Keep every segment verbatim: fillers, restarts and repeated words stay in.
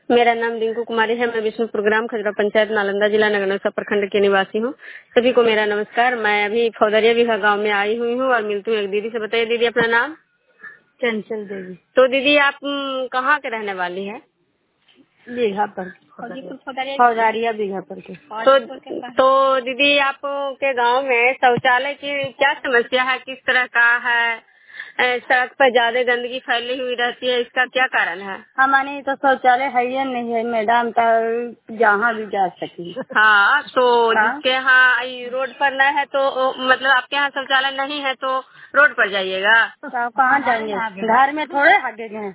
मेरा नाम रिंकू कुमारी है। मैं विष्णुपुर ग्राम खजरा पंचायत नालंदा जिला नगरनौसा प्रखंड की निवासी हूँ। सभी को मेरा नमस्कार। मैं अभी फौदरिया बीघा गांव में आई हुई हूँ और मिलती हूँ एक दीदी से। बताइए दीदी अपना नाम। चंचल देवी। तो दीदी आप म, कहाँ के रहने वाली है? बीघा पर, फौदरिया बीघा पर के। तो तो दीदी आप के गांव में शौचालय की क्या समस्या है, किस तरह का है? अ, सड़क पर ज्यादा गंदगी फैली हुई रहती है, इसका क्या कारण है? हमारे तो शौचालय है ही नहीं है मैडम, तो जहाँ भी जा सके। हाँ, तो हाँ? जिसके यहाँ ये रोड पर न है तो मतलब आपके यहाँ शौचालय नहीं है तो रोड पर जाइएगा। तो कहाँ जाएंगे? घर में थोड़े आगे गए।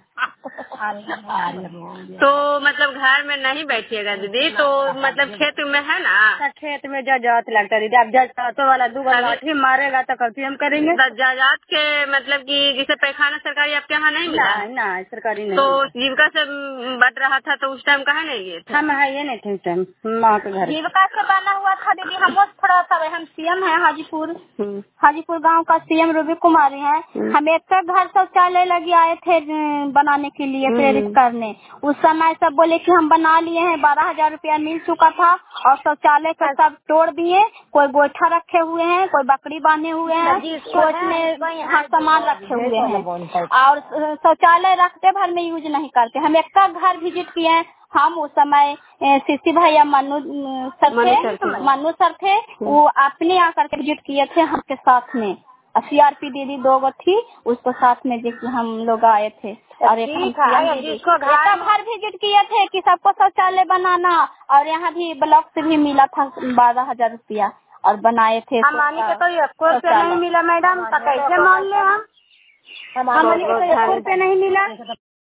तो मतलब घर में नहीं बैठिएगा दीदी, तो मतलब खेत में है ना? खेत में जाजात लगता है दीदी। अब जाजातों वाला दो लाठी मारेगा तो कभी हम करेंगे। जाजात के मतलब कि जैसे पैखाना सरकारी आपके यहाँ नहीं मिला? ना सरकारी नहीं। तो जीविका से बढ़ रहा था तो उस टाइम कहाँ नहीं गए थे? हम है ये नहीं थे उस टाइम माँ के घर। जीविका से बना हुआ था दीदी। हम थोड़ा सा हम सीएम है हाजीपुर हाजीपुर गांव का सीएम रूबी कुमारी है। हम एक घर शौचालय लगे आए थे बनाने के लिए, प्रेरित करने। उस समय सब बोले कि हम बना लिए हैं, बारह हजार रूपया मिल चुका था और शौचालय का सब तोड़ दिए। कोई गोइठा रखे हुए हैं, कोई बकरी बांधे हुए हैं, कोई उसमें हाँ सामान रखे हुए हैं और शौचालय रखते भर में यूज नहीं करते। हम एक घर विजिट किए हैं। हम उस समय सीसी भैया मनु सर थे मनु सर थे वो अपने आकर के विजिट किए थे हमके साथ में। सीआरपी दीदी दो गो थी, उसको साथ में देखिए हम लोग आए थे और एक घर विजिट किए थे कि सबको शौचालय बनाना। और यहाँ भी ब्लॉक से भी मिला था बारह हजार रूपया और बनाए थे। हमारे को तो एक रुपया नहीं मिला मैडम, तो कैसे मान ले हम? हमारे को तो एक रुपया नहीं मिला।